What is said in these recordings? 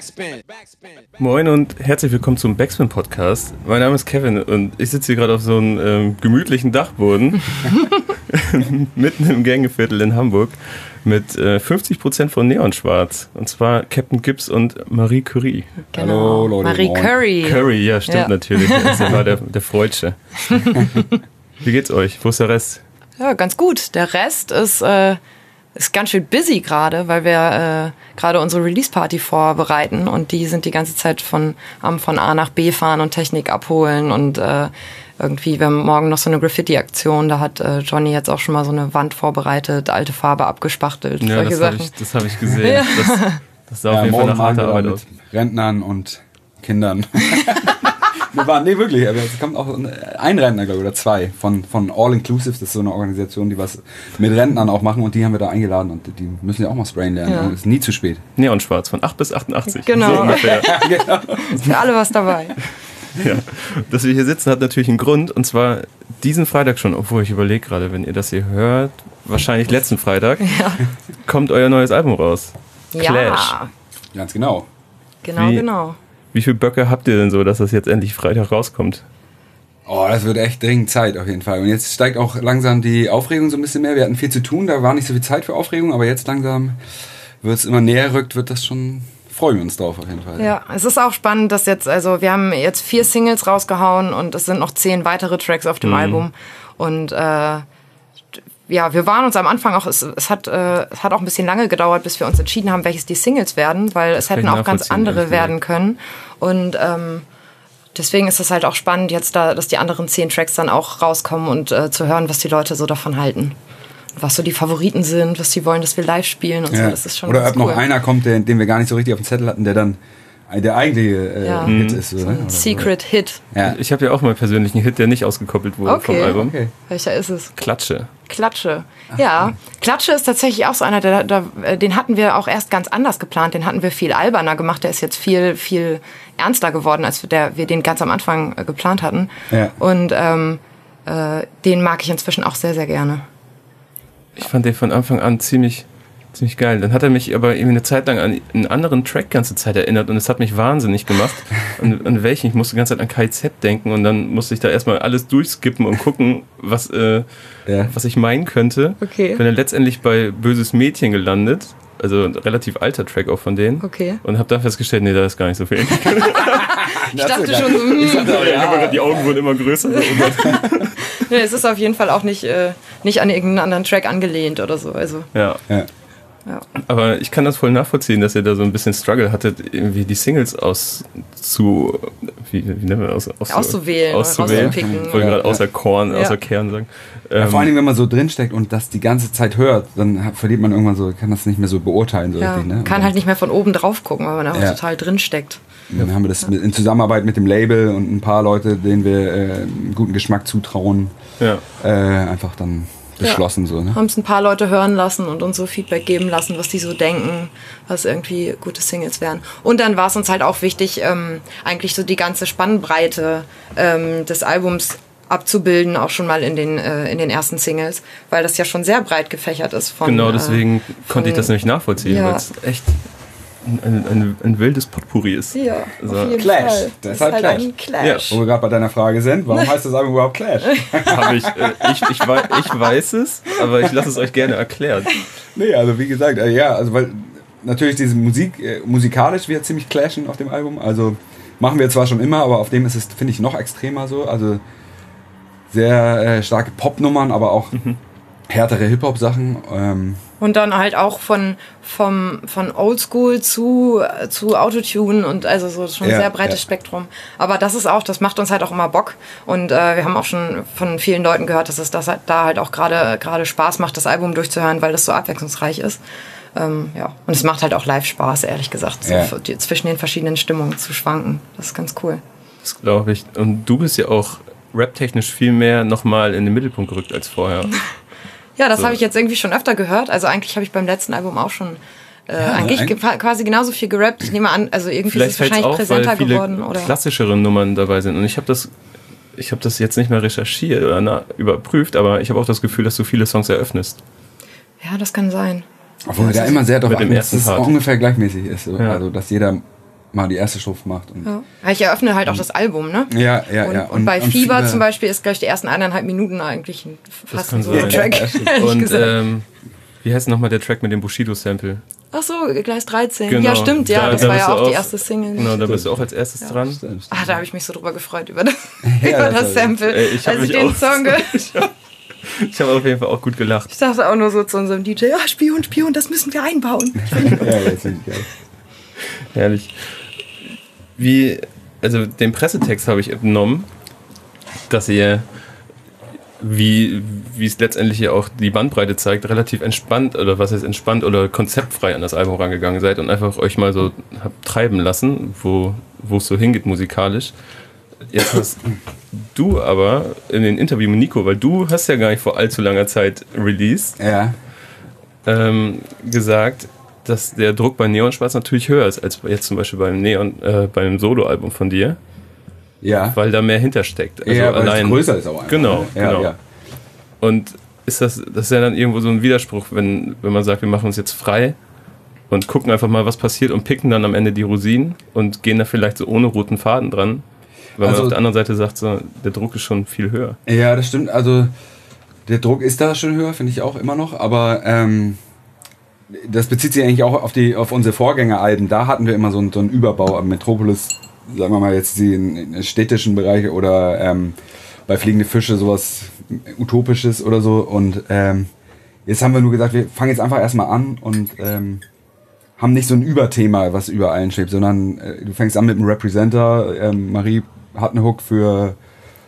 Moin und herzlich willkommen zum Backspin Podcast. Mein Name ist Kevin und ich sitze hier gerade auf so einem gemütlichen Dachboden mitten im Gängeviertel in Hamburg mit 50% von Neonschwarz. Und zwar Captain Gibbs und Marie Curie. Genau. Hallo Leute. Marie Curie. Curie, ja, stimmt natürlich. Das war der Freudsche. Wie geht's euch? Wo ist der Rest? Ja, ganz gut. Der Rest ist ganz schön busy gerade, weil wir gerade unsere Release-Party vorbereiten und die sind die ganze Zeit von A nach B fahren und Technik abholen und irgendwie, wir haben morgen noch so eine Graffiti-Aktion, da hat Johnny jetzt auch schon mal so eine Wand vorbereitet, alte Farbe abgespachtelt, Ja, solche Sachen. Das hab ich gesehen. Ja. Das sah auf jeden Fall nach harter Arbeit aus. Rentnern und Kindern. Wirklich, aber es kommt auch ein Rentner, glaube ich, oder zwei von All Inclusive, das ist so eine Organisation, die was mit Rentnern auch machen und die haben wir da eingeladen und die müssen ja auch mal sprayen lernen und es ist nie zu spät. Neonschwarz von 8 bis 88. Genau. So ungefähr. Genau. Ist für alle was dabei. Ja. Dass wir hier sitzen, hat natürlich einen Grund und zwar diesen Freitag schon, obwohl ich überlege gerade, wenn ihr das hier hört, wahrscheinlich letzten Freitag, kommt euer neues Album raus. Clash. Ja, Ganz genau. genau. Wie viele Böcke habt ihr denn so, dass das jetzt endlich Freitag rauskommt? Oh, das wird echt dringend Zeit auf jeden Fall. Und jetzt steigt auch langsam die Aufregung so ein bisschen mehr. Wir hatten viel zu tun, da war nicht so viel Zeit für Aufregung, aber jetzt langsam wird es immer näher rückt, wird das schon, freuen wir uns drauf auf jeden Fall. Ja, es ist auch spannend, dass jetzt, also wir haben jetzt 4 Singles rausgehauen und es sind noch 10 weitere Tracks auf dem Album und ja, wir waren uns am Anfang auch, es hat auch ein bisschen lange gedauert, bis wir uns entschieden haben, welches die Singles werden, weil es hätten auch ganz andere werden können. Und deswegen ist es halt auch spannend jetzt da, dass die anderen 10 Tracks dann auch rauskommen und zu hören, was die Leute so davon halten. Was so die Favoriten sind, was sie wollen, dass wir live spielen und so. Das ist schon oder ganz ob cool. noch einer kommt, den wir gar nicht so richtig auf dem Zettel hatten, der dann der eigentliche Hit ist. Oder? Ein Secret Hit. Ja. Ich habe ja auch mal persönlich einen Hit, der nicht ausgekoppelt wurde vom Album. Okay. Welcher ist es? Klatsche. Klatsche. Ja, Klatsche ist tatsächlich auch so einer, den hatten wir auch erst ganz anders geplant. Den hatten wir viel alberner gemacht. Der ist jetzt viel, viel ernster geworden, als wir den ganz am Anfang geplant hatten. Ja. Und den mag ich inzwischen auch sehr, sehr gerne. Ich fand den von Anfang an ziemlich geil. Dann hat er mich aber irgendwie eine Zeit lang an einen anderen Track ganze Zeit erinnert und es hat mich wahnsinnig gemacht. An welchen? Ich musste die ganze Zeit an KIZ denken und dann musste ich da erstmal alles durchskippen und gucken, was ich meinen könnte. Okay. Bin dann letztendlich bei Böses Mädchen gelandet. Also ein relativ alter Track auch von denen. Okay. Und habe dann festgestellt, nee, da ist gar nicht so viel. Ich dachte schon so, Die Augen wurden immer größer. nee, es ist auf jeden Fall auch nicht an irgendeinen anderen Track angelehnt oder so. Also, Ja. ja. Aber ich kann das voll nachvollziehen, dass ihr da so ein bisschen Struggle hattet, irgendwie die Singles auszuwählen. Rauszupicken. Wollte gerade außer Kern sagen. Ja, vor allen Dingen, wenn man so drinsteckt und das die ganze Zeit hört, dann verliert man irgendwann so, kann das nicht mehr so beurteilen. So richtig, ne? Kann halt nicht mehr von oben drauf gucken, weil man einfach total drinsteckt. Und dann haben wir das in Zusammenarbeit mit dem Label und ein paar Leute, denen wir einen guten Geschmack zutrauen, einfach dann beschlossen. So, ne? Haben es ein paar Leute hören lassen und uns so Feedback geben lassen, was die so denken, was irgendwie gute Singles wären. Und dann war es uns halt auch wichtig, eigentlich so die ganze Spannbreite des Albums abzubilden, auch schon mal in den ersten Singles, weil das ja schon sehr breit gefächert ist. Genau, deswegen konnte ich das nämlich nachvollziehen, weil es echt ein wildes Potpourri ist. Ja, also, auf jeden Clash. Fall. Das ist halt ein Clash. Ja, wo wir gerade bei deiner Frage sind, warum heißt das Album überhaupt Clash? ich weiß es, aber ich lasse es euch gerne erklären. Nee, also wie gesagt, weil natürlich diese musikalisch wird ziemlich clashen auf dem Album, also machen wir zwar schon immer, aber auf dem ist es, finde ich, noch extremer so, also sehr starke Popnummern, aber auch härtere Hip-Hop-Sachen. Und dann halt auch von Oldschool zu Autotune und also so schon ein sehr breites Spektrum. Aber das macht uns halt auch immer Bock. Und wir haben auch schon von vielen Leuten gehört, dass es da halt auch gerade Spaß macht, das Album durchzuhören, weil das so abwechslungsreich ist. Und es macht halt auch live Spaß, ehrlich gesagt, zwischen den verschiedenen Stimmungen zu schwanken. Das ist ganz cool. Das glaube ich. Und du bist ja auch raptechnisch viel mehr nochmal in den Mittelpunkt gerückt als vorher. Ja, das habe ich jetzt irgendwie schon öfter gehört. Also eigentlich habe ich beim letzten Album auch schon quasi genauso viel gerappt. Ich nehme an, also irgendwie ist es wahrscheinlich auf, präsenter weil viele geworden. Oder klassischere Nummern dabei sind. Und ich habe das jetzt nicht mehr recherchiert oder überprüft, aber ich habe auch das Gefühl, dass du viele Songs eröffnest. Ja, das kann sein. Obwohl wir da immer sehr darauf mit dem achten, dass ersten es Part ungefähr gleichmäßig ist. Ja. Also, dass jeder mal die erste Strophe macht. Und Ich eröffne halt auch das Album, ne? Ja. Und bei Fieber zum Beispiel ist gleich die ersten 1,5 Minuten eigentlich fast so ein Track. Und wie heißt nochmal der Track mit dem Bushido-Sample? Ach so, Gleis 13. Genau. Ja, stimmt, ja. Das war ja auch die erste Single. Genau, da bist du auch als erstes dran. Stimmt. Da habe ich mich so drüber gefreut, über das Sample. Ich habe den Song gehört. Ich habe auf jeden Fall auch gut gelacht. Ich dachte auch nur so zu unserem DJ, Spion, das müssen wir einbauen. Ja, das finde ich geil. Herrlich. Also den Pressetext habe ich entnommen, dass ihr, wie es letztendlich ja auch die Bandbreite zeigt, relativ entspannt oder konzeptfrei an das Album rangegangen seid und einfach euch mal so habt treiben lassen, wo es so hingeht musikalisch. Jetzt hast du aber in den Interview mit Nico, weil du hast ja gar nicht vor allzu langer Zeit released, gesagt, dass der Druck bei Neon Schwarz natürlich höher ist als jetzt zum Beispiel beim Soloalbum von dir. Ja. Weil da mehr hintersteckt. Also ja, weil allein es größer ist auch einfach. Genau. Ja. Und das ist ja dann irgendwo so ein Widerspruch, wenn man sagt, wir machen uns jetzt frei und gucken einfach mal, was passiert und picken dann am Ende die Rosinen und gehen da vielleicht so ohne roten Faden dran. Weil man auf der anderen Seite sagt, so, der Druck ist schon viel höher. Ja, das stimmt. Also der Druck ist da schon höher, finde ich auch immer noch. Aber das bezieht sich eigentlich auch auf unsere Vorgängeralben. Da hatten wir immer so einen Überbau. Am Metropolis, sagen wir mal jetzt in städtischen Bereich oder bei Fliegende Fische sowas Utopisches oder so. Und jetzt haben wir nur gesagt, wir fangen jetzt einfach erstmal an und haben nicht so ein Überthema, was über allen schwebt, sondern du fängst an mit einem Representer. Marie hat einen Hook für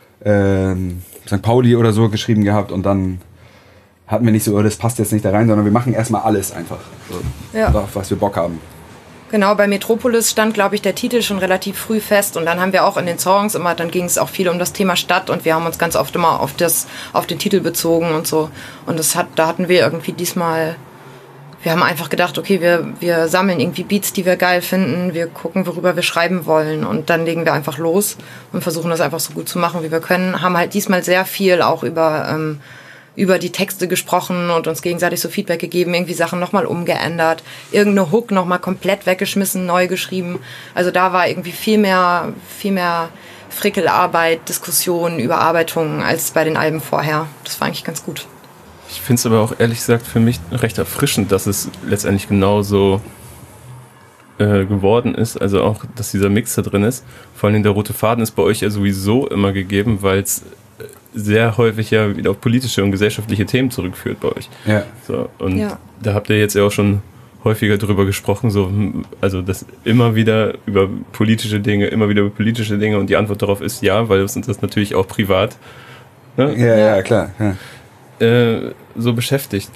St. Pauli oder so geschrieben gehabt und dann hatten wir nicht so, das passt jetzt nicht da rein, sondern wir machen erstmal alles einfach, so, auf was wir Bock haben. Genau, bei Metropolis stand, glaube ich, der Titel schon relativ früh fest und dann haben wir auch in den Songs immer, dann ging es auch viel um das Thema Stadt und wir haben uns ganz oft immer auf den Titel bezogen und so. Und da hatten wir irgendwie diesmal, wir haben einfach gedacht, okay, wir sammeln irgendwie Beats, die wir geil finden, wir gucken, worüber wir schreiben wollen und dann legen wir einfach los und versuchen das einfach so gut zu machen, wie wir können. Haben halt diesmal sehr viel auch über die Texte gesprochen und uns gegenseitig so Feedback gegeben, irgendwie Sachen nochmal umgeändert, irgendeine Hook nochmal komplett weggeschmissen, neu geschrieben. Also da war irgendwie viel mehr Frickelarbeit, Diskussion, Überarbeitung als bei den Alben vorher. Das war eigentlich ganz gut. Ich finde es aber auch ehrlich gesagt für mich recht erfrischend, dass es letztendlich genauso geworden ist. Also auch, dass dieser Mix da drin ist. Vor allem der rote Faden ist bei euch ja sowieso immer gegeben, weil es sehr häufig ja wieder auf politische und gesellschaftliche Themen zurückführt bei euch. Ja. So, und da habt ihr jetzt ja auch schon häufiger drüber gesprochen, so, also das immer wieder über politische Dinge und die Antwort darauf ist ja, weil es uns das natürlich auch privat Ja, klar. Ja. So beschäftigt.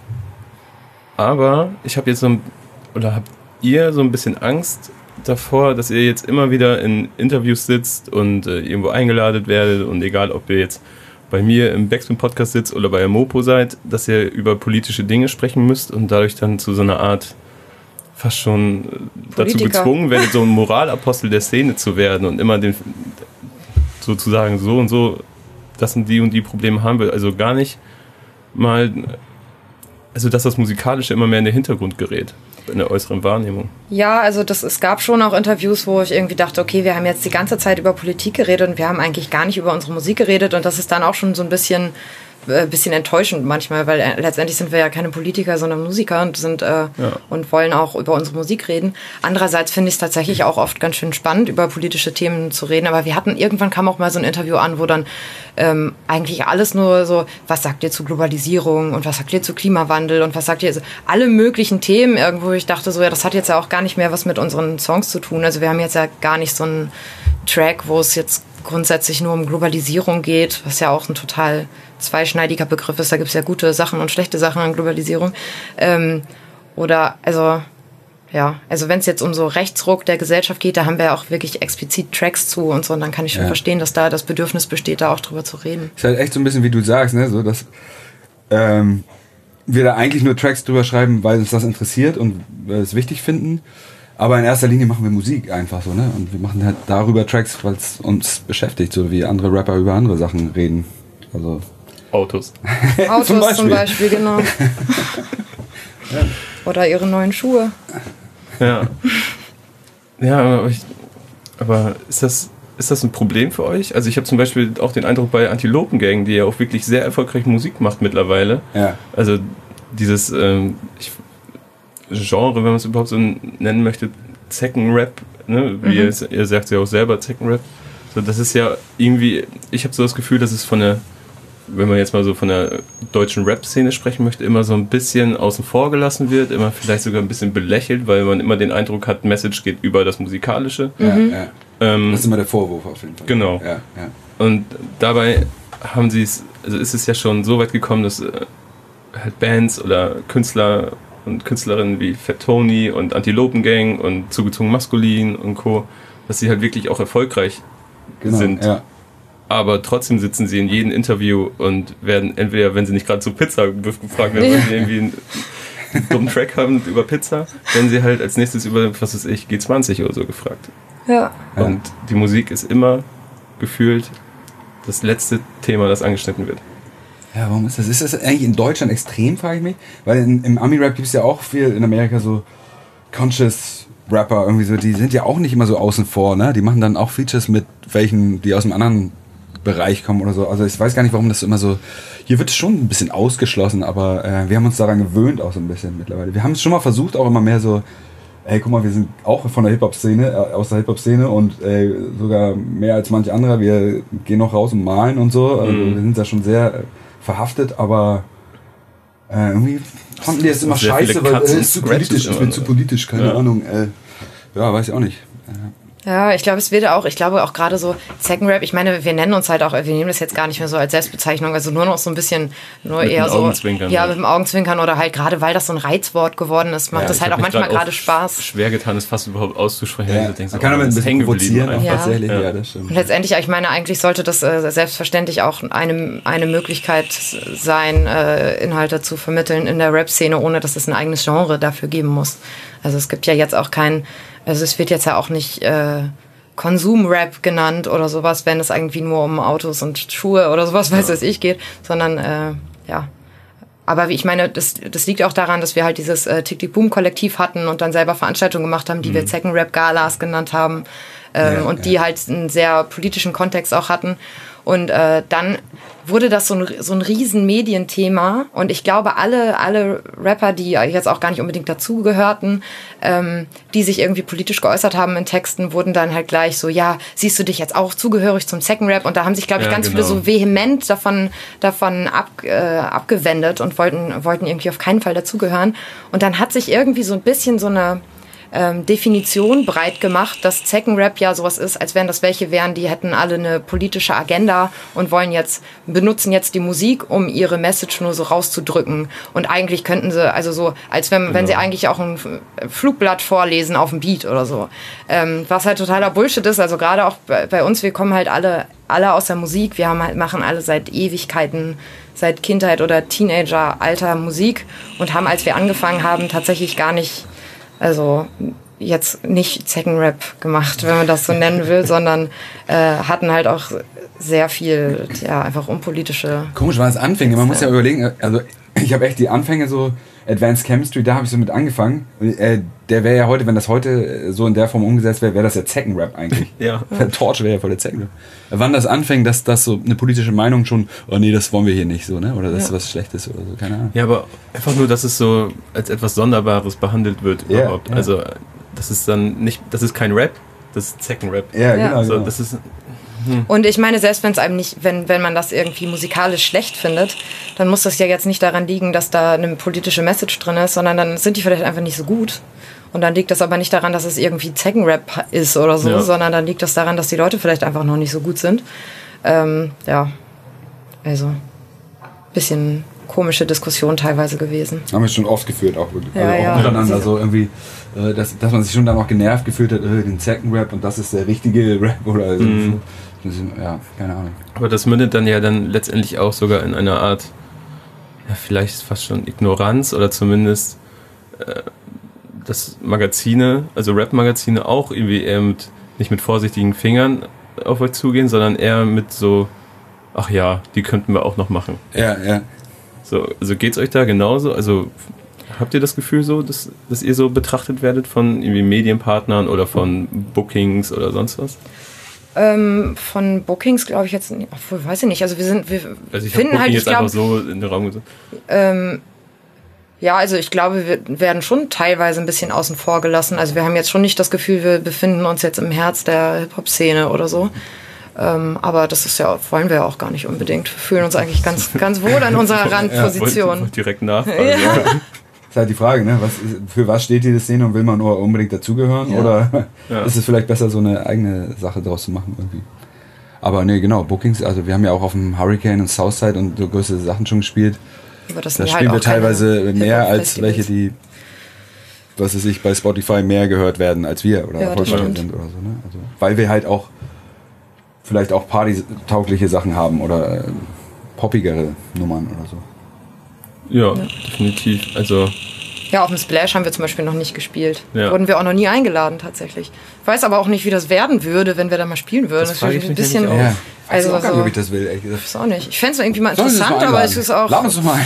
Aber ich habe jetzt habt ihr so ein bisschen Angst davor, dass ihr jetzt immer wieder in Interviews sitzt und irgendwo eingeladen werdet und egal, ob ihr jetzt bei mir im Backspin-Podcast sitzt oder bei der Mopo seid, dass ihr über politische Dinge sprechen müsst und dadurch dann zu so einer Art fast schon dazu gezwungen werdet, so ein Moralapostel der Szene zu werden und immer sozusagen so und so, das sind die und die Probleme haben wir, also gar nicht mal, also dass das Musikalische immer mehr in den Hintergrund gerät, in der äußeren Wahrnehmung. Ja, also es gab schon auch Interviews, wo ich irgendwie dachte, okay, wir haben jetzt die ganze Zeit über Politik geredet und wir haben eigentlich gar nicht über unsere Musik geredet und das ist dann auch schon so ein bisschen enttäuschend manchmal, weil letztendlich sind wir ja keine Politiker, sondern Musiker und und wollen auch über unsere Musik reden. Andererseits finde ich es tatsächlich auch oft ganz schön spannend, über politische Themen zu reden, aber irgendwann kam auch mal so ein Interview an, wo dann eigentlich alles nur so, was sagt ihr zu Globalisierung und was sagt ihr zu Klimawandel und was sagt ihr, also alle möglichen Themen irgendwo, ich dachte so, ja, das hat jetzt ja auch gar nicht mehr was mit unseren Songs zu tun, also wir haben jetzt ja gar nicht so einen Track, wo es jetzt grundsätzlich nur um Globalisierung geht, was ja auch ein total zweischneidiger Begriff ist. Da gibt es ja gute Sachen und schlechte Sachen an Globalisierung. Also wenn es jetzt um so Rechtsruck der Gesellschaft geht, da haben wir ja auch wirklich explizit Tracks zu und so. Und dann kann ich schon verstehen, dass da das Bedürfnis besteht, da auch drüber zu reden. Ist halt echt so ein bisschen, wie du sagst, ne? So, dass wir da eigentlich nur Tracks drüber schreiben, weil uns das interessiert und wir es wichtig finden. Aber in erster Linie machen wir Musik einfach so, ne? Und wir machen halt darüber Tracks, weil es uns beschäftigt, so wie andere Rapper über andere Sachen reden. Also Autos. Autos zum Beispiel, genau. Oder ihre neuen Schuhe. Ja. Ja, aber Aber ist das ein Problem für euch? Also ich habe zum Beispiel auch den Eindruck bei Antilopen Gang, die ja auch wirklich sehr erfolgreich Musik macht mittlerweile. Ja. Also dieses Genre, wenn man es überhaupt so nennen möchte, Zeckenrap, ne? Wie ihr sagt ja auch selber, Zeckenrap. So, das ist ja irgendwie, ich habe so das Gefühl, dass es wenn man jetzt mal so von der deutschen Rap-Szene sprechen möchte, immer so ein bisschen außen vor gelassen wird, immer vielleicht sogar ein bisschen belächelt, weil man immer den Eindruck hat, Message geht über das Musikalische. Ja. Das ist immer der Vorwurf auf jeden Fall. Genau. Ja. Und dabei ist es ja schon so weit gekommen, dass halt Bands oder Künstler und Künstlerinnen wie Fat Tony und Antilopen Gang und Zugezogen Maskulin und Co., dass sie halt wirklich auch erfolgreich sind. Ja. Aber trotzdem sitzen sie in jedem Interview und werden entweder, wenn sie nicht gerade zu Pizza gefragt werden, wenn sie irgendwie einen dummen Track haben über Pizza, werden sie halt als nächstes über, was weiß ich, G20 oder so gefragt. Ja. Und die Musik ist immer gefühlt das letzte Thema, das angeschnitten wird. Ja, warum ist das? Ist das eigentlich in Deutschland extrem, frage ich mich? Weil im Ami-Rap gibt es ja auch viel in Amerika so Conscious Rapper, irgendwie so, die sind ja auch nicht immer so außen vor, ne? Die machen dann auch Features mit welchen, die aus einem anderen Bereich kommen oder so. Also ich weiß gar nicht, warum das immer so... Hier wird es schon ein bisschen ausgeschlossen, aber wir haben uns daran gewöhnt auch so ein bisschen mittlerweile. Wir haben es schon mal versucht, auch immer mehr so, ey, guck mal, wir sind auch von der Hip-Hop-Szene, aus der Hip-Hop-Szene und sogar mehr als manch anderer. Wir gehen noch raus und malen und so. Also wir sind da schon sehr verhaftet, aber irgendwie fanden die es immer scheiße, weil es ist zu politisch, ich bin zu politisch, keine Ahnung. Ja, weiß ich auch nicht. Ja, ich glaube, ich glaube auch gerade so Zeckenrap, ich meine, wir nennen uns halt auch, wir nehmen das jetzt gar nicht mehr so als Selbstbezeichnung, also nur noch so ein bisschen, nur mit eher so, ja, mit dem Augenzwinkern oder halt gerade, weil das so ein Reizwort geworden ist, macht das halt auch manchmal gerade Spaß. Schwer getan, es fast überhaupt auszusprechen. Ja. Man kann aber ein bisschen provozieren, tatsächlich. Ja, das stimmt. Und letztendlich, ich meine, eigentlich sollte das selbstverständlich auch eine Möglichkeit sein, Inhalte zu vermitteln in der Rap-Szene, ohne dass es ein eigenes Genre dafür geben muss. Also es gibt ja jetzt auch also es wird jetzt ja auch nicht Konsum-Rap genannt oder sowas, wenn es irgendwie nur um Autos und Schuhe oder sowas, weiß ich, geht, sondern ja. Aber ich meine, das liegt auch daran, dass wir halt dieses Tick-Tick-Boom-Kollektiv hatten und dann selber Veranstaltungen gemacht haben, die wir Zeckenrap-Galas genannt haben und die halt einen sehr politischen Kontext auch hatten. Und dann wurde das so ein riesen Medienthema und ich glaube, alle Rapper, die jetzt auch gar nicht unbedingt dazugehörten, die sich irgendwie politisch geäußert haben in Texten, wurden dann halt gleich so, ja, siehst du dich jetzt auch zugehörig zum Zeckenrap? Und da haben sich, glaube ich, ganz viele so vehement davon abgewendet und wollten irgendwie auf keinen Fall dazugehören. Und dann hat sich irgendwie so ein bisschen so eine Definition breit gemacht, dass Zeckenrap ja sowas ist, als wenn das welche wären, die hätten alle eine politische Agenda und benutzen jetzt die Musik, um ihre Message nur so rauszudrücken. Und eigentlich könnten sie, also so, als wenn sie eigentlich auch ein Flugblatt vorlesen auf dem Beat oder so. Was halt totaler Bullshit ist, also gerade auch bei uns, wir kommen halt alle aus der Musik, machen alle seit Ewigkeiten, seit Kindheit oder Teenager-Alter Musik und haben, als wir angefangen haben, tatsächlich gar nicht, also jetzt nicht Zeckenrap gemacht, wenn man das so nennen will, sondern hatten halt auch sehr viel, ja, einfach unpolitische... Komisch, war das Anfänge. Man muss ja überlegen, also ich habe echt die Anfänge so, Advanced Chemistry, da habe ich so mit angefangen. Der wäre ja heute, wenn das heute so in der Form umgesetzt wäre, wäre das ja Zeckenrap eigentlich. Ja. Torch wäre ja voll der Zeckenrap. Wann das anfängt, dass das so eine politische Meinung schon, oh nee, das wollen wir hier nicht so, ne? Oder das ist was Schlechtes oder so, keine Ahnung. Ja, aber einfach nur, dass es so als etwas Sonderbares behandelt wird überhaupt. Ja. Also das ist dann nicht, das ist kein Rap, das ist Zeckenrap. Ja, genau. So, das ist... Und ich meine, selbst wenn es einem nicht, wenn man das irgendwie musikalisch schlecht findet, dann muss das ja jetzt nicht daran liegen, dass da eine politische Message drin ist, sondern dann sind die vielleicht einfach nicht so gut. Und dann liegt das aber nicht daran, dass es irgendwie Zeckenrap ist oder so, sondern dann liegt das daran, dass die Leute vielleicht einfach noch nicht so gut sind. Ja, also bisschen komische Diskussion teilweise gewesen. Haben wir schon oft geführt, auch wirklich. Ja, also auch miteinander, so irgendwie, dass man sich schon dann auch genervt gefühlt hat, den Zeckenrap und das ist der richtige Rap oder so. Ja, keine Ahnung. Aber das mündet dann ja dann letztendlich auch sogar in einer Art, ja, vielleicht fast schon Ignoranz oder zumindest dass Magazine, also Rap-Magazine auch irgendwie eher nicht mit vorsichtigen Fingern auf euch zugehen, sondern eher mit so, ach ja, die könnten wir auch noch machen. Ja. So, also geht's euch da genauso? Also Habt ihr das Gefühl so, dass ihr so betrachtet werdet von irgendwie Medienpartnern oder von Bookings oder sonst was? Von Bookings glaube ich jetzt, obwohl, weiß ich nicht. Also ich finden halt, jetzt einfach so in den Raum gesagt. Ja, also ich glaube, wir werden schon teilweise ein bisschen außen vor gelassen. Also wir haben jetzt schon nicht das Gefühl, wir befinden uns jetzt im Herz der Hip-Hop-Szene oder so. Aber das ist ja, wollen wir ja auch gar nicht unbedingt. Wir fühlen uns eigentlich ganz, ganz wohl an unserer Randposition. Wollt direkt nachfragen. Ja. Ist halt die Frage, ne? Für was steht diese Szene und will man nur unbedingt dazugehören? Ja. Oder ist es vielleicht besser, so eine eigene Sache draus zu machen irgendwie? Aber nee, genau, Bookings, also wir haben ja auch auf dem Hurricane und Southside und so größere Sachen schon gespielt. Aber das da sind spielen halt wir teilweise mehr als Festivals. welche, die, was weiß ich, bei Spotify mehr gehört werden als wir oder erfolgreich sind oder so. Ne? Also, weil wir halt auch vielleicht auch partytaugliche Sachen haben oder poppigere Nummern oder so. Ja, definitiv. Also ja, auf dem Splash haben wir zum Beispiel noch nicht gespielt. Ja. Wurden wir auch noch nie eingeladen tatsächlich. Ich weiß aber auch nicht, wie das werden würde, wenn wir da mal spielen würden. Das frage ich mich nämlich auch. Ja. Also Ich weiß auch gar nicht, so, ob ich das will, ehrlich gesagt. ich weiß auch nicht. Ich fände es irgendwie mal Sollen Sie das interessant, mal aber einladen? es ist auch... Lass uns doch mal.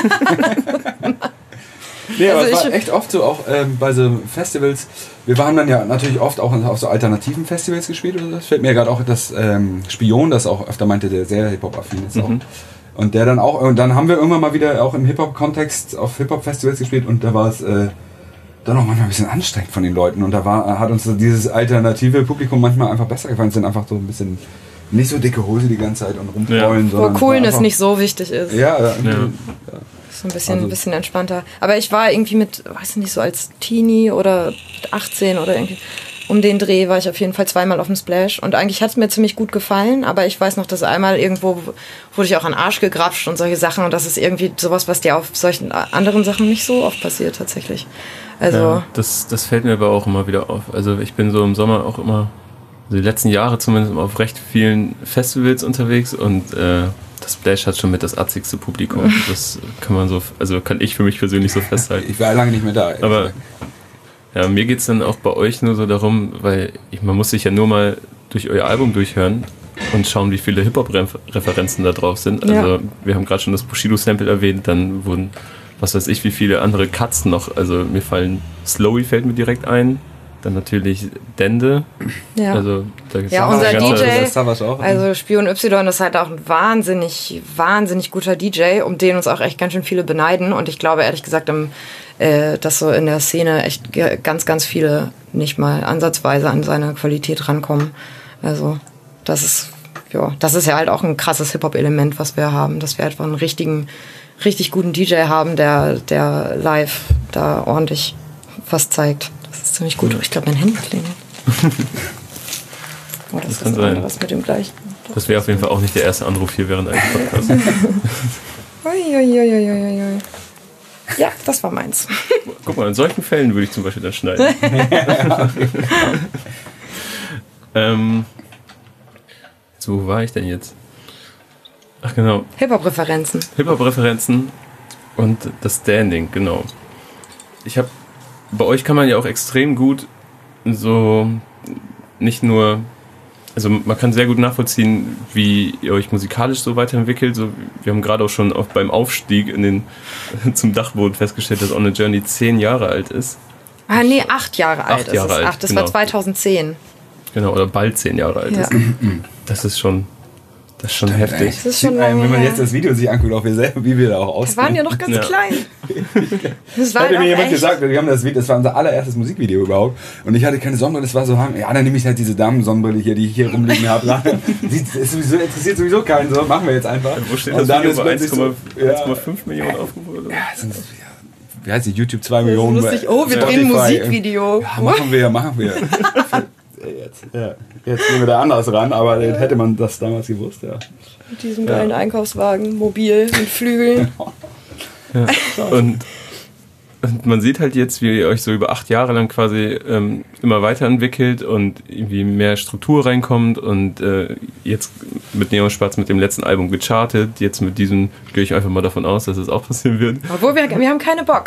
Nee, aber Also es war echt oft so, auch bei so Festivals, wir waren dann ja natürlich oft auch auf so alternativen Festivals gespielt oder so. Das fällt mir gerade auch das Spion, das auch öfter meinte, der sehr Hip-Hop-affin ist auch. Und der dann auch, und dann haben wir irgendwann mal wieder auch im Hip-Hop-Kontext auf Hip-Hop-Festivals gespielt und da war es dann auch manchmal ein bisschen anstrengend von den Leuten und da hat uns so dieses alternative Publikum manchmal einfach besser gefallen. Es sind einfach so ein bisschen nicht so dicke Hose die ganze Zeit und rumtrollen, Wo Coolness nicht so wichtig ist. Ja. So ein bisschen entspannter. Aber ich war irgendwie mit, weiß nicht, so als Teenie oder mit 18 oder irgendwie um den Dreh war ich auf jeden Fall zweimal auf dem Splash. Und eigentlich hat es mir ziemlich gut gefallen, aber ich weiß noch, dass einmal irgendwo wurde ich auch an den Arsch gegrapscht und solche Sachen. Und das ist irgendwie sowas, was dir auf solchen anderen Sachen nicht so oft passiert tatsächlich. Also ja, das fällt mir aber auch immer wieder auf. Also ich bin so im Sommer auch immer, also die letzten Jahre zumindest, auf recht vielen Festivals unterwegs und das Splash hat schon mit das atzigste Publikum. Das kann man so, also kann ich für mich persönlich so festhalten. Ich war lange nicht mehr da. Aber ja, mir geht es dann auch bei euch nur so darum, weil man muss sich ja nur mal durch euer Album durchhören und schauen, wie viele Hip-Hop-Referenzen da drauf sind. Also wir haben gerade schon das Bushido-Sample erwähnt, dann wurden, was weiß ich, wie viele andere Cuts noch. Also mir fallen, Slowy fällt mir direkt ein. Dann natürlich Dende. Ja, also, da gibt's unser DJ, auch. also Spion Y ist halt auch ein wahnsinnig, wahnsinnig guter DJ, um den uns auch echt ganz schön viele beneiden. Und ich glaube ehrlich gesagt, dass so in der Szene echt ganz, ganz viele nicht mal ansatzweise an seine Qualität rankommen. Also das ist ja halt auch ein krasses Hip-Hop-Element, was wir haben, dass wir einfach einen richtig guten DJ haben, der live da ordentlich was zeigt. Das ist ziemlich gut. Ich glaube, mein Handy klingelt. Oh, das kann ist sein. was mit dem gleichen. Das wäre auf jeden Fall auch nicht der erste Anruf hier während eines Podcasts. Uiuiuiui. Ja, das war meins. Guck mal, in solchen Fällen würde ich zum Beispiel dann schneiden. So, wo war ich denn jetzt? Ach genau. Hip-Hop-Referenzen. Hip-Hop-Referenzen und das Standing, genau. Bei euch kann man ja auch extrem gut so nicht nur, also man kann sehr gut nachvollziehen, wie ihr euch musikalisch so weiterentwickelt. So, wir haben gerade auch schon beim Aufstieg zum Dachboden festgestellt, dass On a Journey 10 Jahre alt ist. Ah, nee, 8 Jahre alt. 8 Jahre alt. Das war 2010. Genau, oder bald 10 Jahre alt ist. Das ist schon heftig. Das ist schon Wenn man her. jetzt das Video sich anguckt, auch wie wir da auch aussehen. Wir waren ja noch ganz klein. Das war Hätte halt mir auch jemand echt. gesagt, wir haben das war unser allererstes Musikvideo überhaupt. Und ich hatte keine Sonnenbrille, das war so, ja, dann nehme ich halt diese Damen-Sonnenbrille hier, die ich hier rumliegen habe. Interessiert sowieso keinen, so machen wir jetzt einfach. Wo steht Und das dann Video? ist Bei plötzlich 1,5 Millionen Aufrufe oder so? Ja, wie heißt die? YouTube 2 Millionen. Lustig. Oh, wir drehen ein Spotify. Musikvideo. Ja, machen wir. Jetzt gehen wir da anders ran, aber hätte man das damals gewusst, ja. Mit diesem geilen Einkaufswagen, mobil, mit Flügeln. Ja. Und man sieht halt jetzt, wie ihr euch so über 8 Jahre lang quasi immer weiterentwickelt und irgendwie mehr Struktur reinkommt und jetzt mit Neonspatz mit dem letzten Album gechartet. Jetzt mit diesem gehe ich einfach mal davon aus, dass es auch passieren wird. Obwohl wir haben keine Box.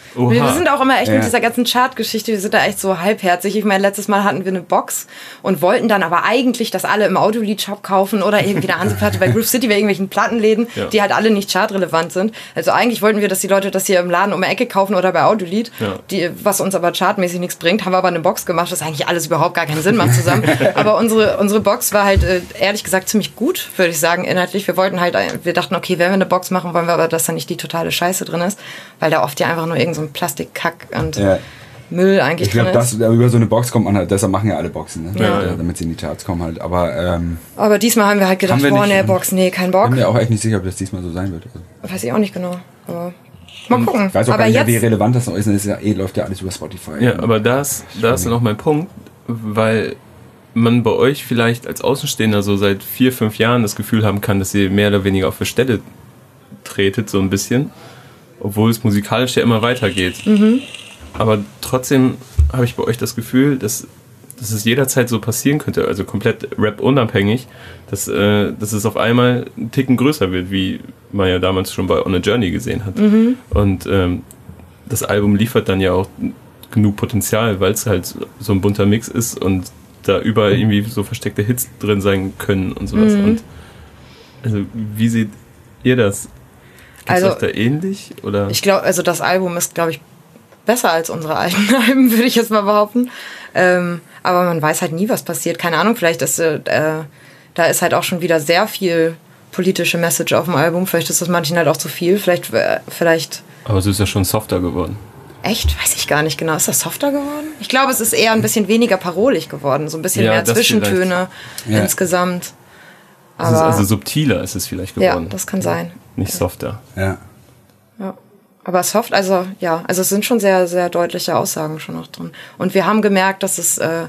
Oha. Wir sind auch immer echt mit dieser ganzen Chart-Geschichte, wir sind da echt so halbherzig. Ich meine, letztes Mal hatten wir eine Box und wollten dann aber eigentlich, dass alle im Autolied-Shop kaufen oder irgendwie eine Hanseplatte bei Groove City bei irgendwelchen Plattenläden, die halt alle nicht chartrelevant sind. Also eigentlich wollten wir, dass die Leute das hier im Laden um die Ecke kaufen oder bei Autolied, was uns aber chartmäßig nichts bringt. Haben wir aber eine Box gemacht, was eigentlich alles überhaupt gar keinen Sinn macht zusammen. Aber unsere Box war halt ehrlich gesagt ziemlich gut, würde ich sagen, inhaltlich. Wir dachten, okay, wenn wir eine Box machen, wollen wir aber, dass da nicht die totale Scheiße drin ist, weil da oft ja einfach nur irgend so ein Plastikkack und Müll eigentlich drin ist. Ich glaube, über so eine Box kommt man halt, deshalb machen ja alle Boxen, ne? Damit sie in die Charts kommen halt. Aber diesmal haben wir halt gedacht, Box, kein Bock. Ich bin mir auch echt nicht sicher, ob das diesmal so sein wird. Also. Weiß ich auch nicht genau, aber mal gucken. Ich weiß auch gar nicht, wie relevant das noch ist. Das läuft ja alles über Spotify. Ja, aber da ist dann auch mein Punkt, weil man bei euch vielleicht als Außenstehender so seit 4-5 Jahren das Gefühl haben kann, dass ihr mehr oder weniger auf der Stelle tretet, so ein bisschen, obwohl es musikalisch ja immer weitergeht. Aber trotzdem habe ich bei euch das Gefühl, dass es jederzeit so passieren könnte, also komplett Rap-unabhängig, dass es auf einmal einen Ticken größer wird, wie man ja damals schon bei On a Journey gesehen hat. Und das Album liefert dann ja auch genug Potenzial, weil es halt so ein bunter Mix ist und da überall irgendwie so versteckte Hits drin sein können und sowas. Und also wie seht ihr das? Ist euch da ähnlich? Oder? Ich glaube, also das Album ist, glaube ich, besser als unsere alten Alben, würde ich jetzt mal behaupten. Aber man weiß halt nie, was passiert. Keine Ahnung, vielleicht ist da ist halt auch schon wieder sehr viel politische Message auf dem Album. Vielleicht ist das manchen halt auch zu viel. Vielleicht. Aber es ist ja schon softer geworden. Echt? Weiß ich gar nicht genau. Ist das softer geworden? Ich glaube, es ist eher ein bisschen weniger parolig geworden. So ein bisschen mehr Zwischentöne insgesamt. Aber also subtiler ist es vielleicht geworden. Ja, das kann sein. Nicht softer. Ja. Aber soft, also es sind schon sehr, sehr deutliche Aussagen schon noch drin. Und wir haben gemerkt, dass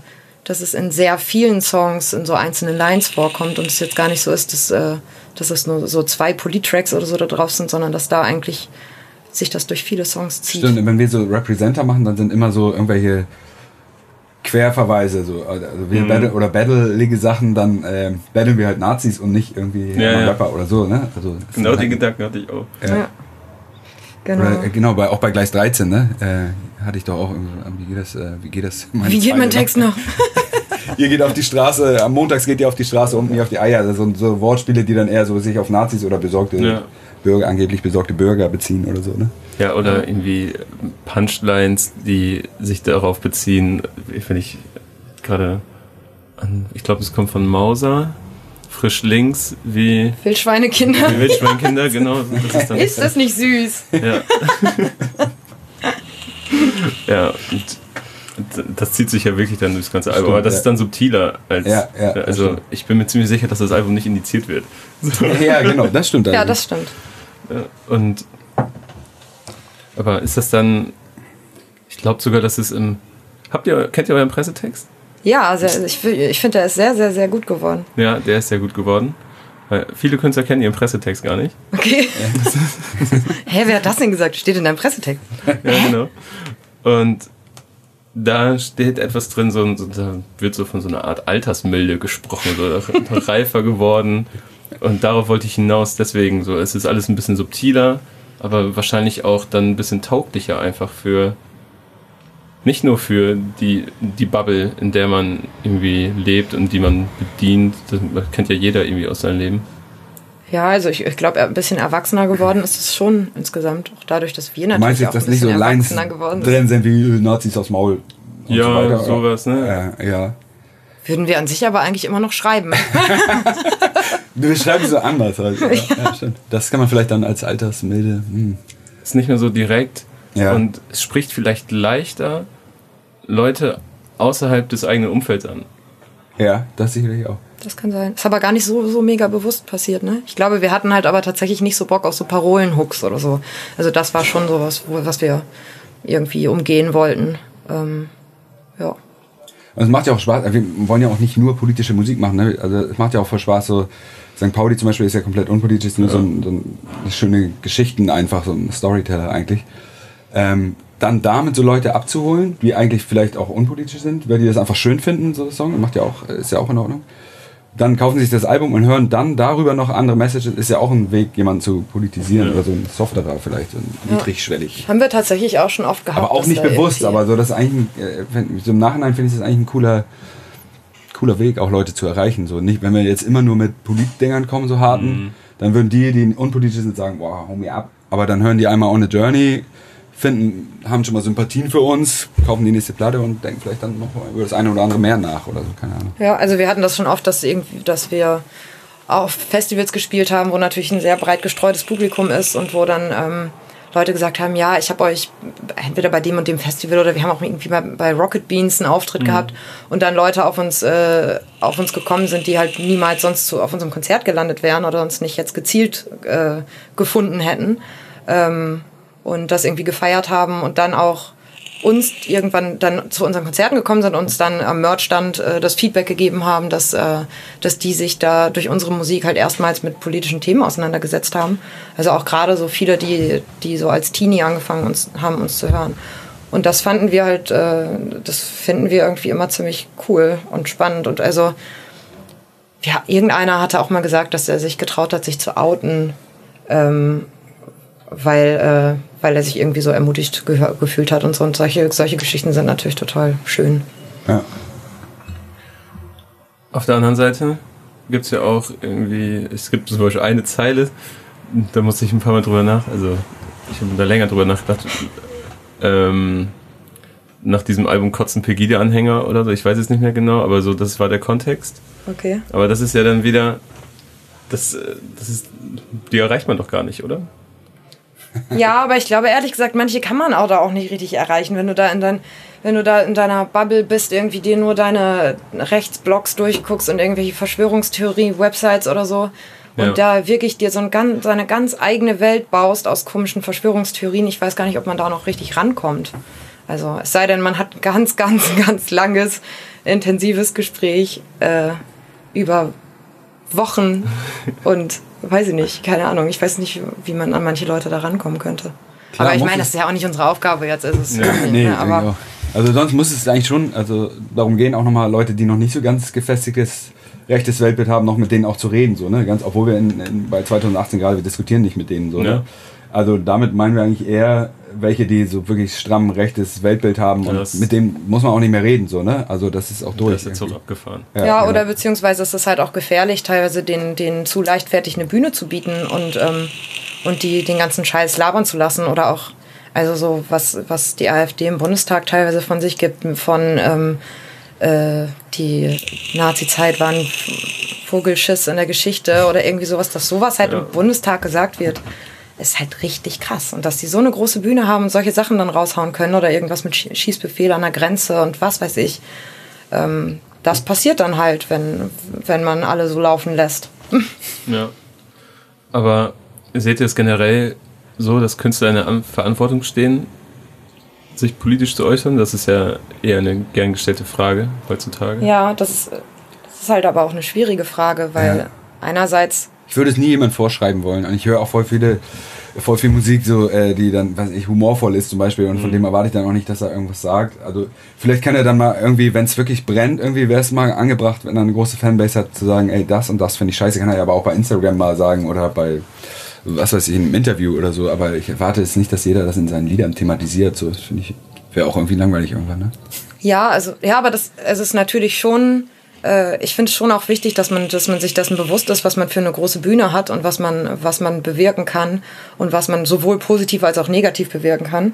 es in sehr vielen Songs in so einzelnen Lines vorkommt und es jetzt gar nicht so ist, dass es nur so 2 Polit-Tracks oder so da drauf sind, sondern dass da eigentlich sich das durch viele Songs zieht. Stimmt, und wenn wir so Representer machen, dann sind immer so irgendwelche Querverweise, so, also wir battleige Sachen, dann battlen wir halt Nazis und nicht irgendwie Rapper oder so, ne? Also, genau den Gedanken hatte ich auch. Ja. Genau. Oder, genau, auch bei Gleis 13, ne? Hatte ich doch auch irgendwie, wie geht das? Wie geht mein Text noch? Ihr geht auf die Straße, am Montags geht ihr auf die Straße, unten ihr auf die Eier. Also so Wortspiele, die dann eher so sich auf Nazis oder angeblich besorgte Bürger beziehen oder so, ne? Ja, oder irgendwie Punchlines, die sich darauf beziehen, finde ich gerade ich glaube, es kommt von Mauser, frisch links wie Wildschweinekinder. Wie Wildschweinekinder, genau. Ist das nicht süß? Ja. Ja, und das zieht sich ja wirklich dann durchs ganze Album. Stimmt, aber das ist dann subtiler als. Also stimmt. Ich bin mir ziemlich sicher, dass das Album nicht indiziert wird. So. Ja, genau, das stimmt. Ja, das stimmt. Aber ist das dann. Ich glaube sogar, dass es im. Kennt ihr euren Pressetext? Ja, ich finde, der ist sehr, sehr, sehr gut geworden. Ja, der ist sehr gut geworden. Weil viele Künstler kennen ihren Pressetext gar nicht. Okay. Hä, wer hat das denn gesagt? Steht in deinem Pressetext. Ja, genau. Und da steht etwas drin, da wird so von so einer Art Altersmilde gesprochen, so reifer geworden. Und darauf wollte ich hinaus, deswegen so, es ist alles ein bisschen subtiler, aber wahrscheinlich auch dann ein bisschen tauglicher einfach nicht nur für die Bubble, in der man irgendwie lebt und die man bedient. Das kennt ja jeder irgendwie aus seinem Leben. Ja, also ich glaube, ein bisschen erwachsener geworden ist es schon insgesamt. Auch dadurch, dass wir natürlich auch ein bisschen erwachsener geworden sind. Drin sind wie Nazis aufs Maul. Und ja, so weiter. Sowas, ne? Ja. Würden wir an sich aber eigentlich immer noch schreiben. Wir schreiben so anders. Also. Ja, stimmt. Das kann man vielleicht dann als Altersmilde. Ist nicht mehr so direkt. Ja. Und es spricht vielleicht leichter Leute außerhalb des eigenen Umfelds an. Ja, das sicherlich auch. Das kann sein. Ist aber gar nicht so mega bewusst passiert, ne? Ich glaube, wir hatten halt aber tatsächlich nicht so Bock auf so Parolen-Hooks oder so. Also das war schon sowas, was wir irgendwie umgehen wollten. Ja. Also es macht ja auch Spaß. Wir wollen ja auch nicht nur politische Musik machen, ne? Also es macht ja auch voll Spaß, so St. Pauli zum Beispiel ist ja komplett unpolitisch, ist nur so schöne Geschichten einfach, so ein Storyteller eigentlich. Dann damit so Leute abzuholen, die eigentlich vielleicht auch unpolitisch sind, weil die das einfach schön finden, so ein Song, ist ja auch in Ordnung. dann kaufen sie sich das Album und hören dann darüber noch andere Messages. Ist ja auch ein Weg, jemanden zu politisieren oder so ein softerer vielleicht, niedrigschwellig. Haben wir tatsächlich auch schon oft gehabt. Aber auch nicht bewusst, aber so, das ist eigentlich, so im Nachhinein finde ich das eigentlich ein cooler Weg, auch Leute zu erreichen. So nicht, wenn wir jetzt immer nur mit Politdingern kommen, so harten, dann würden die unpolitisch sind, sagen, boah, hau mir ab. Aber dann hören die einmal On a Journey, haben schon mal Sympathien für uns, kaufen die nächste Platte und denken vielleicht dann noch über das eine oder andere mehr nach oder so, keine Ahnung. Ja, also wir hatten das schon oft, dass wir auf Festivals gespielt haben, wo natürlich ein sehr breit gestreutes Publikum ist und wo dann Leute gesagt haben, ja, ich habe euch entweder bei dem und dem Festival oder wir haben auch irgendwie bei Rocket Beans einen Auftritt gehabt und dann Leute auf uns gekommen sind, die halt niemals sonst auf unserem Konzert gelandet wären oder uns nicht jetzt gezielt gefunden hätten. Und das irgendwie gefeiert haben und dann auch uns irgendwann dann zu unseren Konzerten gekommen sind und uns dann am Merchstand das Feedback gegeben haben, dass die sich da durch unsere Musik halt erstmals mit politischen Themen auseinandergesetzt haben. Also auch gerade so viele, die so als Teenie angefangen haben, uns zu hören. Und das fanden wir halt, das finden wir irgendwie immer ziemlich cool und spannend. Und also, ja, irgendeiner hatte auch mal gesagt, dass er sich getraut hat, sich zu outen, weil er sich irgendwie so ermutigt gefühlt hat und so. Und solche Geschichten sind natürlich total schön. Ja. Auf der anderen Seite gibt es ja auch irgendwie, es gibt zum Beispiel eine Zeile, da musste ich ein paar Mal drüber also ich habe da länger drüber nachgedacht, nach diesem Album Kotzen Pegida-Anhänger oder so, ich weiß es nicht mehr genau, aber so, das war der Kontext. Okay. Aber das ist ja dann wieder, die erreicht man doch gar nicht, oder? Ja, aber ich glaube ehrlich gesagt, manche kann man auch nicht richtig erreichen, wenn du da in deiner Bubble bist, irgendwie dir nur deine Rechtsblogs durchguckst und irgendwelche Verschwörungstheorie-Websites oder so und da wirklich dir seine ganz eigene Welt baust aus komischen Verschwörungstheorien. Ich weiß gar nicht, ob man da noch richtig rankommt. Also es sei denn, man hat ein ganz, ganz, ganz langes, intensives Gespräch über Wochen und weiß ich nicht, keine Ahnung. Ich weiß nicht, wie man an manche Leute da rankommen könnte. Klar, aber ich meine, das ist ja auch nicht unsere Aufgabe jetzt. Aber also sonst muss es eigentlich schon, also darum gehen auch nochmal Leute, die noch nicht so ganz gefestigtes rechtes Weltbild haben, noch mit denen auch zu reden, so, ne? Ganz, obwohl wir bei 2018 gerade, wir diskutieren nicht mit denen so. Ne? Also damit meinen wir eigentlich eher welche, die so wirklich stramm rechtes Weltbild haben und mit dem muss man auch nicht mehr reden, so, ne? Also das ist auch durch. Das ist jetzt so abgefahren. Ja, oder beziehungsweise ist es halt auch gefährlich, teilweise denen zu leichtfertig eine Bühne zu bieten und die den ganzen Scheiß labern zu lassen oder auch, also so, was die AfD im Bundestag teilweise von sich gibt, von die Nazi-Zeit war ein Vogelschiss in der Geschichte oder irgendwie sowas, dass sowas halt im Bundestag gesagt wird, ist halt richtig krass. Und dass die so eine große Bühne haben und solche Sachen dann raushauen können oder irgendwas mit Schießbefehl an der Grenze und was weiß ich. Das passiert dann halt, wenn man alle so laufen lässt. Ja. Aber seht ihr es generell so, dass Künstler in der Verantwortung stehen, sich politisch zu äußern? Das ist ja eher eine gern gestellte Frage heutzutage. Ja, das ist halt aber auch eine schwierige Frage, weil einerseits... Ich würde es nie jemand vorschreiben wollen. Und ich höre auch voll viel Musik, so, die dann, weiß ich, humorvoll ist zum Beispiel. Und von dem erwarte ich dann auch nicht, dass er irgendwas sagt. Also vielleicht kann er dann mal irgendwie, wenn es wirklich brennt, irgendwie wäre es mal angebracht, wenn er eine große Fanbase hat, zu sagen, ey, das und das finde ich scheiße. Kann er ja aber auch bei Instagram mal sagen oder bei, was weiß ich, in einem Interview oder so. Aber ich erwarte jetzt nicht, dass jeder das in seinen Liedern thematisiert. So, das finde ich, wäre auch irgendwie langweilig irgendwann, ne? Ja, aber es ist natürlich schon... ich finde es schon auch wichtig, dass man sich dessen bewusst ist, was man für eine große Bühne hat und was man bewirken kann und was man sowohl positiv als auch negativ bewirken kann.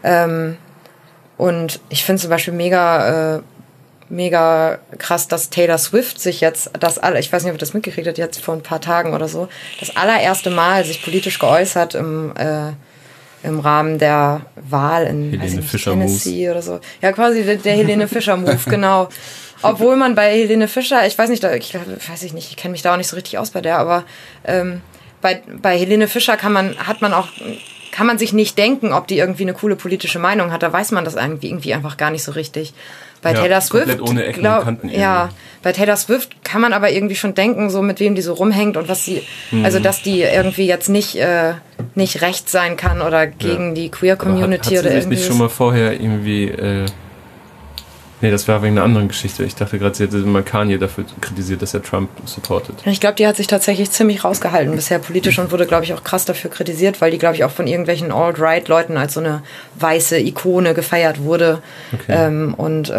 Und ich finde zum Beispiel mega krass, dass Taylor Swift sich jetzt ich weiß nicht, ob ihr das mitgekriegt habt, jetzt vor ein paar Tagen oder so, das allererste Mal sich politisch geäußert im Rahmen der Wahl in Tennessee oder so. Ja, quasi der Helene Fischer-Move, genau. Obwohl man bei Helene Fischer, ich weiß nicht, ich kenne mich da auch nicht so richtig aus bei der, aber bei Helene Fischer kann man sich nicht denken, ob die irgendwie eine coole politische Meinung hat. Da weiß man das irgendwie einfach gar nicht so richtig. Bei Taylor Swift, ohne Ecken und Kanten bei Taylor Swift kann man aber irgendwie schon denken, so mit wem die so rumhängt und was sie, also dass die irgendwie jetzt nicht rechts sein kann oder gegen die Queer Community oder irgendwie. Hat sie sich nicht schon mal vorher irgendwie Nee, das war wegen einer anderen Geschichte. Ich dachte gerade, sie hätte mal Kanye dafür kritisiert, dass er Trump supportet. Ich glaube, die hat sich tatsächlich ziemlich rausgehalten bisher politisch und wurde, glaube ich, auch krass dafür kritisiert, weil die, glaube ich, auch von irgendwelchen Alt-Right-Leuten als so eine weiße Ikone gefeiert wurde. Okay.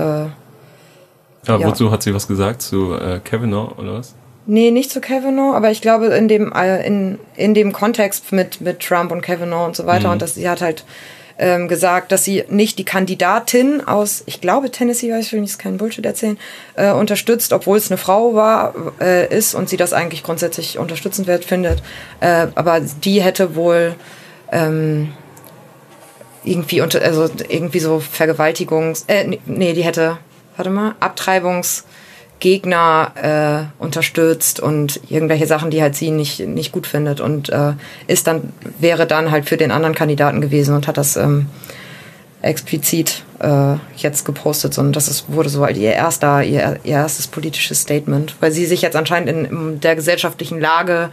Aber ja. wozu hat sie was gesagt? Zu Kavanaugh oder was? Nee, nicht zu Kavanaugh, aber ich glaube in dem Kontext mit Trump und Kavanaugh und so weiter und sie hat halt gesagt, dass sie nicht die Kandidatin aus, ich glaube Tennessee, ich will jetzt keinen Bullshit erzählen, unterstützt, obwohl es eine Frau ist und sie das eigentlich grundsätzlich unterstützenswert findet. Aber die hätte wohl irgendwie so die hätte, Abtreibungsgegner unterstützt und irgendwelche Sachen, die halt sie nicht gut findet und wäre dann halt für den anderen Kandidaten gewesen und hat das explizit jetzt gepostet und wurde so halt ihr erstes politisches Statement, weil sie sich jetzt anscheinend in der gesellschaftlichen Lage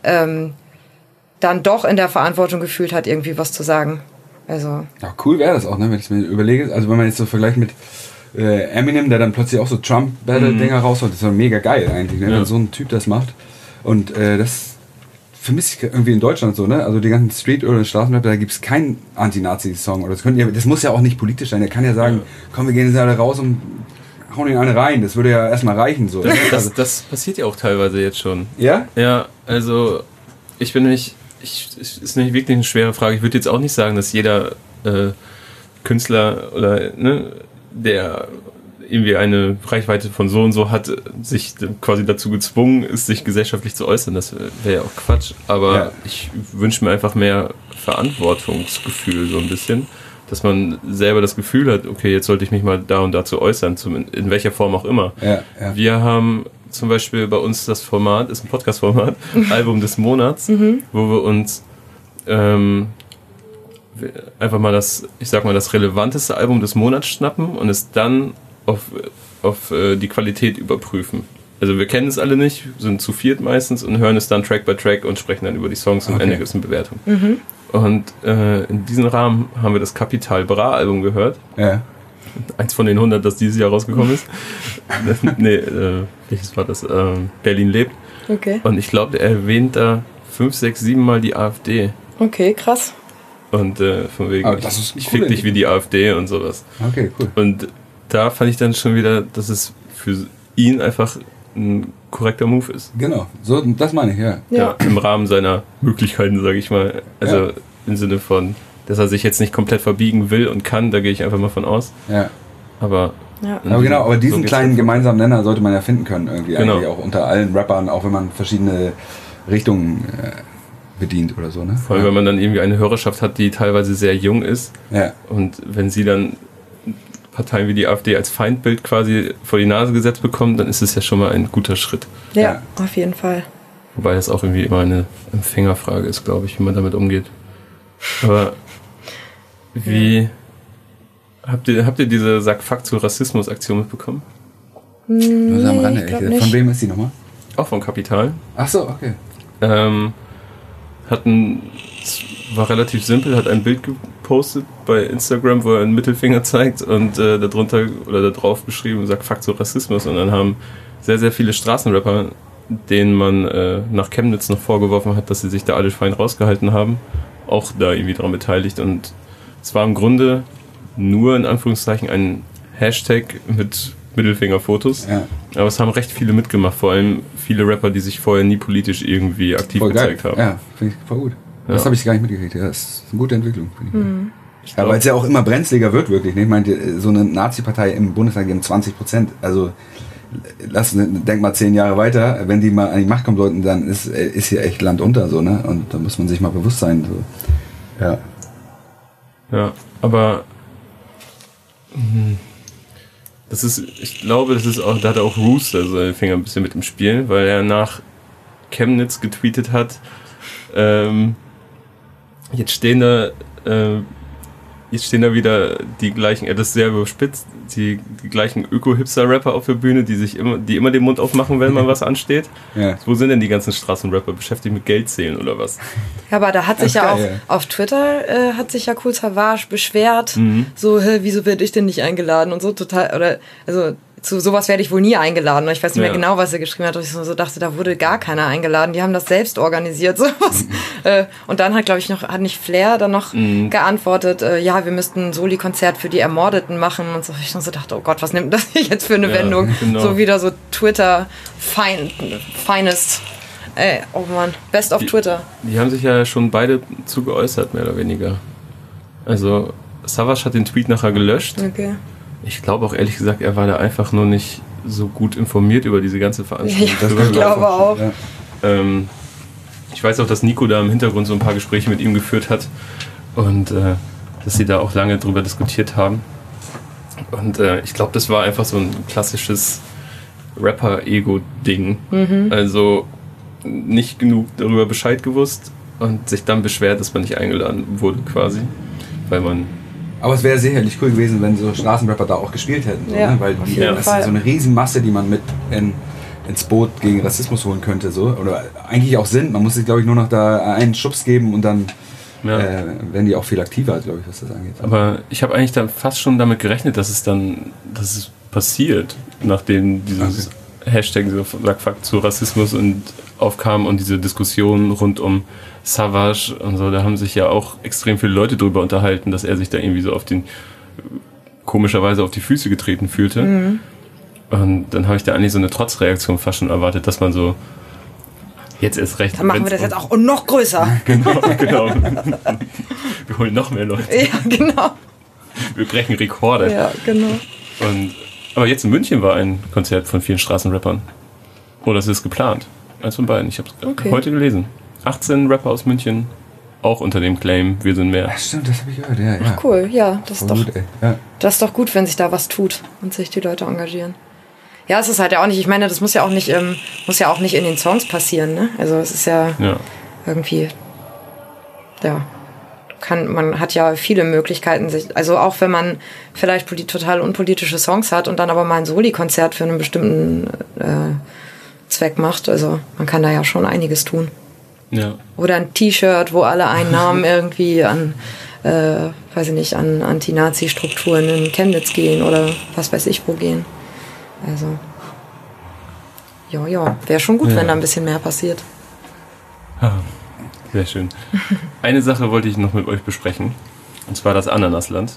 dann doch in der Verantwortung gefühlt hat, irgendwie was zu sagen. Also. Ja, cool wäre das auch, ne, wenn ich mir überlege. Also wenn man jetzt so vergleicht mit Eminem, der dann plötzlich auch so Trump-Battle-Dinger rausholt, das ist doch mega geil eigentlich, ne, wenn so ein Typ das macht. Und das vermisse ich irgendwie in Deutschland so, ne? Also die ganzen Street- oder Straßenrap, da gibt es keinen Anti-Nazi-Song. Oder das muss ja auch nicht politisch sein. Der kann ja sagen, komm, wir gehen jetzt alle raus und hauen ihn alle rein. Das würde ja erstmal reichen. So. Das passiert ja auch teilweise jetzt schon. Ja? Ja, also ich bin nicht... ist nicht wirklich eine schwere Frage. Ich würde jetzt auch nicht sagen, dass jeder Künstler oder der irgendwie eine Reichweite von so und so hat, sich quasi dazu gezwungen ist, sich gesellschaftlich zu äußern. Das wäre ja auch Quatsch. Aber ich wünsche mir einfach mehr Verantwortungsgefühl so ein bisschen, dass man selber das Gefühl hat, okay, jetzt sollte ich mich mal da und dazu äußern, in welcher Form auch immer. Ja. Wir haben zum Beispiel bei uns das Format, ist ein Podcast-Format, Album des Monats, wo wir uns einfach mal das relevanteste Album des Monats schnappen und es dann auf die Qualität überprüfen. Also wir kennen es alle nicht, sind zu viert meistens und hören es dann Track by Track und sprechen dann über die Songs und am Ende gibt es eine Bewertung. Und in diesem Rahmen haben wir das Capital Bra Album gehört. Ja. Eins von den 100, das dieses Jahr rausgekommen ist. Welches war das? Berlin lebt. Okay. Und ich glaube, er erwähnt da 5, 6, 7 Mal die AfD. Okay, krass. Und von wegen, ich fick dich wie die AfD und sowas. Okay, cool. Und da fand ich dann schon wieder, dass es für ihn einfach ein korrekter Move ist. Genau, so, das meine ich, ja. Im Rahmen seiner Möglichkeiten, sage ich mal. Also im Sinne von, dass er sich jetzt nicht komplett verbiegen will und kann, da gehe ich einfach mal von aus. Ja. Aber diesen kleinen gemeinsamen Nenner sollte man ja finden können, irgendwie eigentlich auch unter allen Rappern, auch wenn man verschiedene Richtungen bedient oder so, ne? Vor allem, wenn man dann irgendwie eine Hörerschaft hat, die teilweise sehr jung ist. Ja. Und wenn sie dann Parteien wie die AfD als Feindbild quasi vor die Nase gesetzt bekommen, dann ist es ja schon mal ein guter Schritt. Ja, auf jeden Fall. Wobei das auch irgendwie immer eine Empfängerfrage ist, glaube ich, wie man damit umgeht. Aber habt ihr diese Sack-Fuck zu Rassismus-Aktion mitbekommen? Nur so am Rande. Von wem ist die nochmal? Auch von Kapital. Ach so, okay. War relativ simpel, hat ein Bild gepostet bei Instagram, wo er einen Mittelfinger zeigt und darunter oder da drauf geschrieben, sagt Fuck zu Rassismus. Und dann haben sehr, sehr viele Straßenrapper, denen man nach Chemnitz noch vorgeworfen hat, dass sie sich da alle fein rausgehalten haben, auch da irgendwie dran beteiligt. Und es war im Grunde nur in Anführungszeichen ein Hashtag mit Mittelfingerfotos. Ja. Aber es haben recht viele mitgemacht, vor allem viele Rapper, die sich vorher nie politisch irgendwie aktiv gezeigt haben. Ja, finde ich voll gut. Ja. Das habe ich gar nicht mitgekriegt. Ja, das ist eine gute Entwicklung, finde ich. Ja, weil es ja auch immer brenzliger wird, wirklich. Ich meine, so eine Nazi-Partei im Bundestag geben 20%. Also, denk mal 10 Jahre weiter, wenn die mal an die Macht kommen sollten, dann ist hier echt Land unter, so, ne? Und da muss man sich mal bewusst sein. So. Ja. Ja, aber ich glaube, das ist auch, da hat auch Rooster seine Finger ein bisschen mit im Spiel, weil er nach Chemnitz getweetet hat, jetzt stehen da jetzt stehen da wieder die gleichen, das ist sehr überspitzt, die gleichen Öko-Hipster-Rapper auf der Bühne, die immer den Mund aufmachen, wenn mal was ansteht. Ja. Wo sind denn die ganzen Straßenrapper? Beschäftigt mit Geld zählen oder was? Ja, aber da hat sich ja auch geil, auf Twitter hat sich ja Kool Savas beschwert, so, wieso werde ich denn nicht eingeladen und so total, oder, also zu sowas werde ich wohl nie eingeladen. Ich weiß nicht mehr genau, was er geschrieben hat. Und ich so dachte, da wurde gar keiner eingeladen. Die haben das selbst organisiert. Sowas. Und dann hat nicht Flair dann noch geantwortet, ja, wir müssten ein Soli-Konzert für die Ermordeten machen. Und so. Ich so dachte, oh Gott, was nimmt das jetzt für eine Wendung? Genau. So wieder so Twitter finest. Oh Mann, best of Twitter. Die haben sich ja schon beide zu geäußert, mehr oder weniger. Also, Savas hat den Tweet nachher gelöscht. Okay. Ich glaube auch ehrlich gesagt, er war da einfach nur nicht so gut informiert über diese ganze Veranstaltung. Ja, ich glaube auch. Ja. Ich weiß auch, dass Nico da im Hintergrund so ein paar Gespräche mit ihm geführt hat und dass sie da auch lange drüber diskutiert haben. Und ich glaube, das war einfach so ein klassisches Rapper-Ego-Ding. Also nicht genug darüber Bescheid gewusst und sich dann beschwert, dass man nicht eingeladen wurde quasi, weil man... Aber es wäre sicherlich cool gewesen, wenn so Straßenrapper da auch gespielt hätten. So, ja, ne? Weil das ist so eine Riesenmasse, die man mit ins Boot gegen Rassismus holen könnte. So. Oder eigentlich auch sind. Man muss sich, glaube ich, nur noch da einen Schubs geben und dann werden die auch viel aktiver, glaube ich, was das angeht. Aber ich habe eigentlich dann fast schon damit gerechnet, dass es passiert, nachdem dieses Hashtag Sack zu Rassismus und aufkam und diese Diskussion rund um Savas und so, da haben sich ja auch extrem viele Leute drüber unterhalten, dass er sich da irgendwie so komischerweise auf die Füße getreten fühlte. Und dann habe ich da eigentlich so eine Trotzreaktion fast schon erwartet, dass man so jetzt erst recht... Dann machen wir das jetzt auch noch größer. Genau. Wir holen noch mehr Leute. Ja, genau. Wir brechen Rekorde. Ja, genau. Aber jetzt in München war ein Konzert von vielen Straßenrappern. Oder es ist geplant. Eins von beiden. Ich habe es heute gelesen. 18 Rapper aus München, auch unter dem Claim, wir sind mehr. Ja, stimmt, das habe ich gehört. Ja. Ach, cool, ja. Das ist, gut, das ist doch gut, wenn sich da was tut und sich die Leute engagieren. Ja, es ist halt ja auch nicht, ich meine, das muss ja auch nicht in den Songs passieren, ne? Also es ist ja irgendwie, man hat ja viele Möglichkeiten, also auch wenn man vielleicht total unpolitische Songs hat und dann aber mal ein Soli-Konzert für einen bestimmten Zweck macht, also man kann da ja schon einiges tun. Ja. Oder ein T-Shirt, wo alle Einnahmen irgendwie an Anti-Nazi-Strukturen in Chemnitz gehen oder was weiß ich wo gehen. Also, wäre schon gut, wenn da ein bisschen mehr passiert. Sehr schön. Eine Sache wollte ich noch mit euch besprechen, und zwar das Ananasland.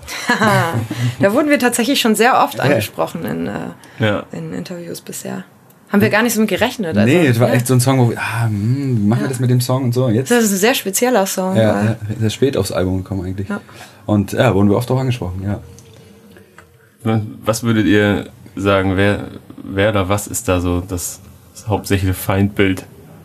Da wurden wir tatsächlich schon sehr oft angesprochen in Interviews bisher. Haben wir gar nicht so mit gerechnet. Also, nee, das war echt so ein Song, wo wir, wie machen wir das mit dem Song und so. Jetzt, das ist ein sehr spezieller Song. Ja, sehr spät aufs Album gekommen eigentlich. Ja. Und wurden wir oft auch angesprochen, ja. Was würdet ihr sagen, wer oder was ist da so das hauptsächliche Feindbild?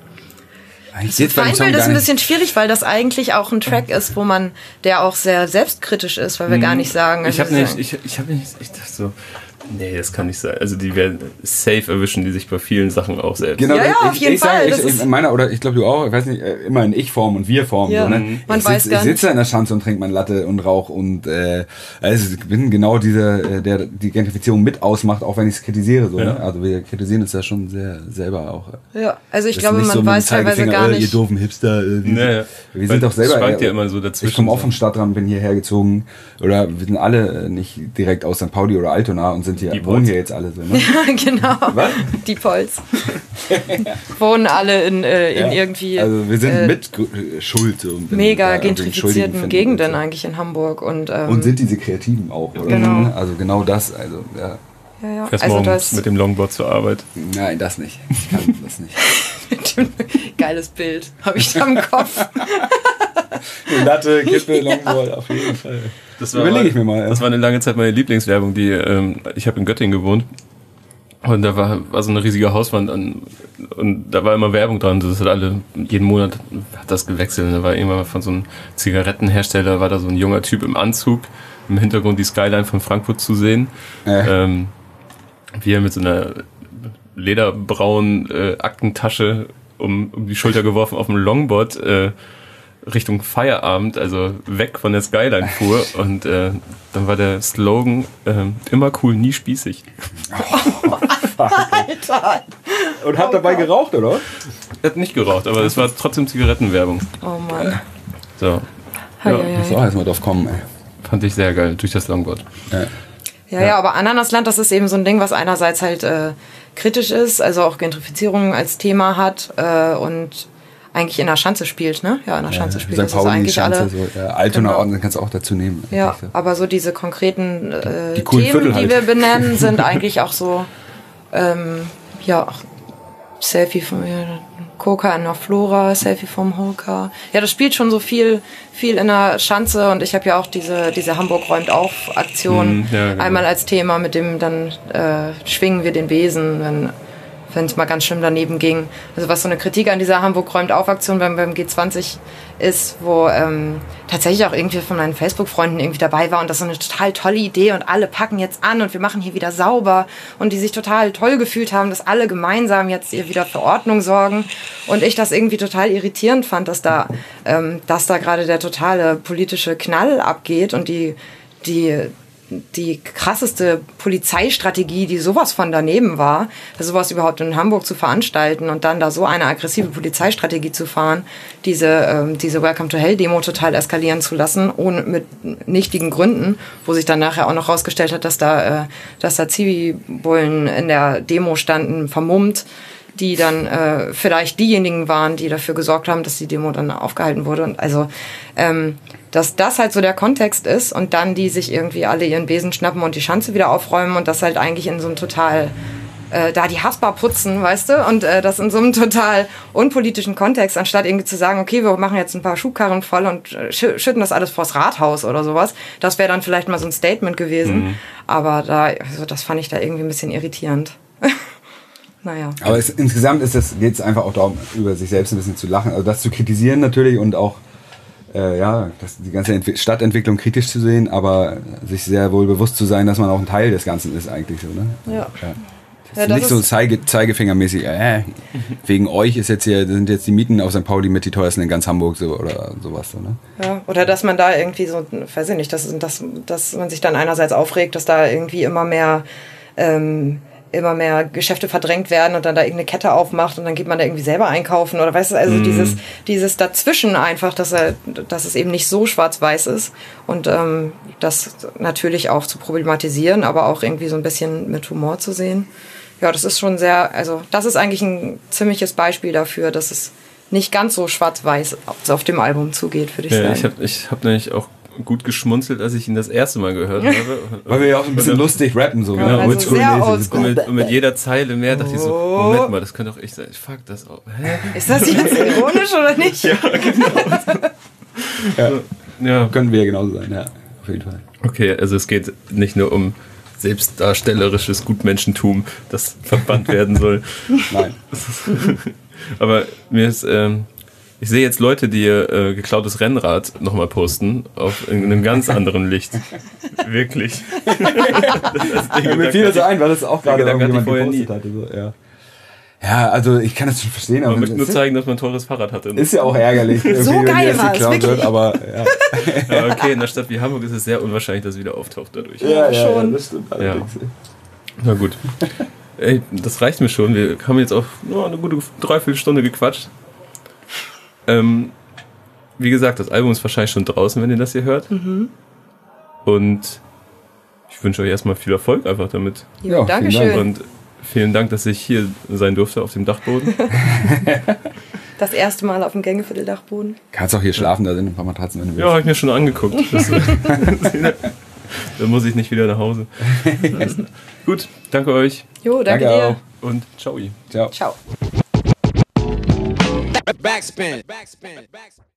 Das Feindbild ist ein bisschen schwierig, weil das eigentlich auch ein Track ist, der auch sehr selbstkritisch ist, weil wir gar nicht sagen. Ich dachte so, nee, das kann nicht sein. Also die werden safe erwischen, die sich bei vielen Sachen auch selbst. Genau, ja, auf jeden Fall. Ich glaube du auch, ich weiß nicht, immer in Ich-Form und Wir-Form. Ja, so, ne? Ich sitze in der Schanze und trinke mein Latte und rauche und ich bin genau dieser, der die Gentrifizierung mit ausmacht, auch wenn ich es kritisiere. So, ne? Also wir kritisieren es ja schon sehr selber auch. Ja, also ich glaube, man weiß teilweise gar nicht. Ihr doofen Hipster. Wir sind doch selber... schwankt ja immer so dazwischen. Ich komme auch vom Stadtrand, bin hierher gezogen. Oder wir sind alle nicht direkt aus St. Pauli oder Altona und sind wohnen hier jetzt alle so, ne? Ja, genau. Was? Die Pols. Wohnen alle in irgendwie... Also wir sind mit Schuld. So, mega gentrifizierten Gegenden eigentlich in Hamburg. Und sind diese Kreativen auch, oder? Genau. Also genau das, also ja. Ja. Fährst morgens mit dem Longboard zur Arbeit? Nein, das nicht. Ich kann das nicht. Geiles Bild habe ich da im Kopf. Latte, Kippe, Longboard, auf jeden Fall. Überlege ich mir mal. Ja. Das war eine lange Zeit meine Lieblingswerbung. Ich habe in Göttingen gewohnt und da war so eine riesige Hauswand und da war immer Werbung dran. Das hat jeden Monat hat das gewechselt. Und da war irgendwann von so einem Zigarettenhersteller war da so ein junger Typ im Anzug, im Hintergrund die Skyline von Frankfurt zu sehen. Wie er mit so einer lederbraunen Aktentasche um die Schulter geworfen auf dem Longboard Richtung Feierabend, also weg von der Skyline fuhr und dann war der Slogan immer cool, nie spießig. Alter! Und hat dabei geraucht, oder? Er hat nicht geraucht, aber es war trotzdem Zigarettenwerbung. Oh Mann. So. Muss auch erstmal drauf kommen, ey. Fand ich sehr geil, durch das Longboard. Ja, aber Ananasland, das ist eben so ein Ding, was einerseits halt kritisch ist, also auch Gentrifizierung als Thema hat und eigentlich in der Schanze spielt, ne? Ja, in der Schanze spielt. St. Pauli, eigentlich Schanze, alle. so, Altona Orden kannst du auch dazu nehmen. Ja, aber so diese konkreten die coolen Themen, Viertel halt. die wir benennen, sind eigentlich auch so, Selfie von Coca in der Flora, Selfie vom Holker. Ja, das spielt schon so viel in der Schanze und ich habe ja auch diese Hamburg räumt auf Aktion genau. einmal als Thema, mit dem dann schwingen wir den Besen, wenn es mal ganz schlimm daneben ging. Also was so eine Kritik an dieser Hamburg räumt auf Aktion beim G20 ist, wo tatsächlich auch irgendwie von meinen Facebook-Freunden irgendwie dabei war und das ist so eine total tolle Idee und alle packen jetzt an und wir machen hier wieder sauber und die sich total toll gefühlt haben, dass alle gemeinsam jetzt hier wieder für Ordnung sorgen und ich das irgendwie total irritierend fand, dass da gerade der totale politische Knall abgeht und die krasseste Polizeistrategie, die sowas von daneben war, sowas überhaupt in Hamburg zu veranstalten und dann da so eine aggressive Polizeistrategie zu fahren, diese Welcome to Hell Demo total eskalieren zu lassen, ohne mit nichtigen Gründen, wo sich dann nachher auch noch rausgestellt hat, dass da Zivi-Bullen in der Demo standen, vermummt, die dann vielleicht diejenigen waren, die dafür gesorgt haben, dass die Demo dann aufgehalten wurde. Und also, dass das halt so der Kontext ist und dann die sich irgendwie alle ihren Besen schnappen und die Schanze wieder aufräumen und das halt eigentlich in so einem total, da die Haspa putzen, weißt du, und das in so einem total unpolitischen Kontext, anstatt irgendwie zu sagen, okay, wir machen jetzt ein paar Schubkarren voll und schütten das alles vors Rathaus oder sowas. Das wäre dann vielleicht mal so ein Statement gewesen. Aber das fand ich da irgendwie ein bisschen irritierend. Naja. Aber insgesamt geht es einfach auch darum, über sich selbst ein bisschen zu lachen, also das zu kritisieren natürlich und auch die ganze Stadtentwicklung kritisch zu sehen, aber sich sehr wohl bewusst zu sein, dass man auch ein Teil des Ganzen ist eigentlich so, ne? Ja. Das nicht so zeigefingermäßig, wegen euch sind jetzt die Mieten auf St. Pauli mit die teuersten in ganz Hamburg so, oder sowas. So, ne? Ja, oder dass man da irgendwie so, weiß ich nicht, dass man sich dann einerseits aufregt, dass da irgendwie immer mehr Geschäfte verdrängt werden und dann da irgendeine Kette aufmacht und dann geht man da irgendwie selber einkaufen oder weißt du, also dieses Dazwischen einfach, dass es eben nicht so schwarz-weiß ist und das natürlich auch zu problematisieren, aber auch irgendwie so ein bisschen mit Humor zu sehen. Ja, das ist schon das ist eigentlich ein ziemliches Beispiel dafür, dass es nicht ganz so schwarz-weiß auf dem Album zugeht, würde ich sagen. Ich hab nämlich auch gut geschmunzelt, als ich ihn das erste Mal gehört habe. Weil wir ja auch ein bisschen lustig rappen, so. Ja, also sehr oldschool. Und mit jeder Zeile mehr dachte ich so, Moment mal, das könnte auch ich sein. Fuck das auch. Hä? Ist das jetzt ironisch oder nicht? Ja, genau. Ja. Können wir ja genauso sein, ja, auf jeden Fall. Okay, also es geht nicht nur um selbstdarstellerisches Gutmenschentum, das verbannt werden soll. Nein. Aber mir ist... ich sehe jetzt Leute, die ihr geklautes Rennrad nochmal posten, auf einem ganz anderen Licht. Wirklich. Mir fiel das so ein, weil das auch gerade irgendjemand gepostet hatte. So, ja, also ich kann das schon verstehen. Aber ich möchte nur zeigen, dass man ein teures Fahrrad hatte. Ist ja auch ärgerlich, so geil wenn geklaut wird, aber ja. Ja, okay, in einer Stadt wie Hamburg ist es sehr unwahrscheinlich, dass es wieder auftaucht dadurch. Ja, schon. Das stimmt allerdings. Ja. Na gut. Ey, das reicht mir schon. Wir haben jetzt auch nur eine gute Dreiviertelstunde gequatscht. Wie gesagt, das Album ist wahrscheinlich schon draußen, wenn ihr das hier hört. Und ich wünsche euch erstmal viel Erfolg einfach damit. Ja, Dankeschön. Und vielen Dank, dass ich hier sein durfte auf dem Dachboden. Das erste Mal auf dem Gängeviertel-Dachboden. Kannst auch hier schlafen, da sind ein paar Matratzen, wenn du willst. Ja, habe ich mir schon angeguckt. Da muss ich nicht wieder nach Hause. Gut, danke euch. Jo, danke dir. Auch. Und ciao. Ciao. Ciao. Backspin.